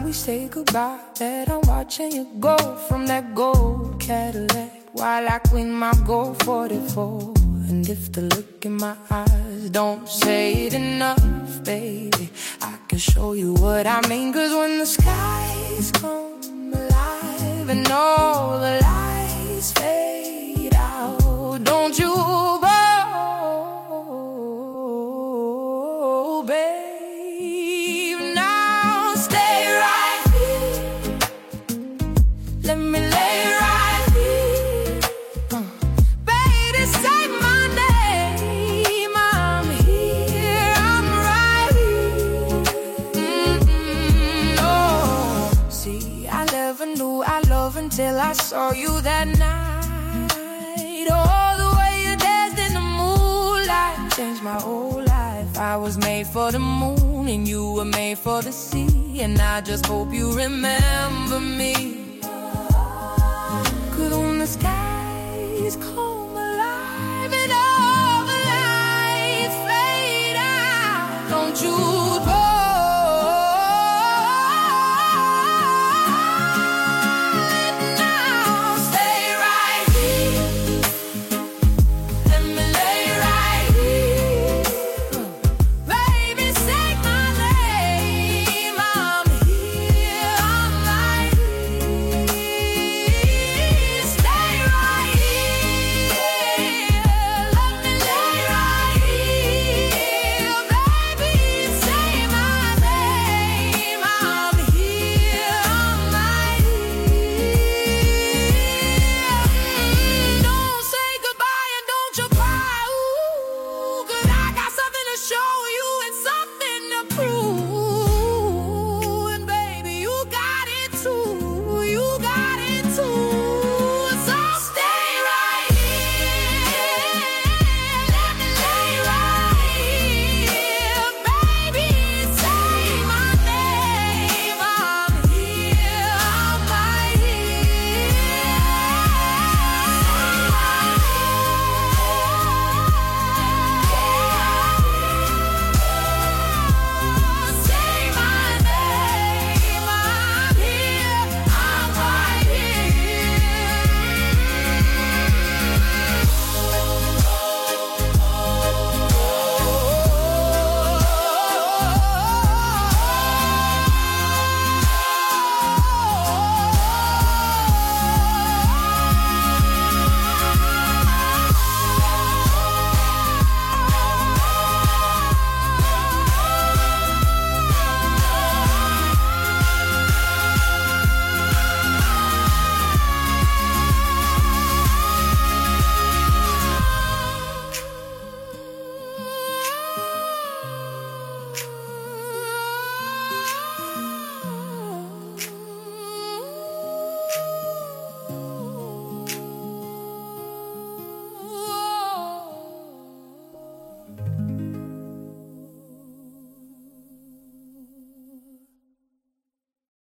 we say goodbye, that I'm watching you go from that gold Cadillac while I clean my gold 44. And if the look in my eyes don't say it enough, baby, I can show you what I mean. Cause when the skies come alive and all the lights fade out, don't you go, babe. Now stay right here, let me lay right here. Baby, say my name, I'm here, I'm right here. Oh, see, I never knew I love until I saw you that night. Oh, the way you danced in the moonlight changed my whole life. I was made for the moon and you were made for the sea, and I just hope you remember me. Cause when the sky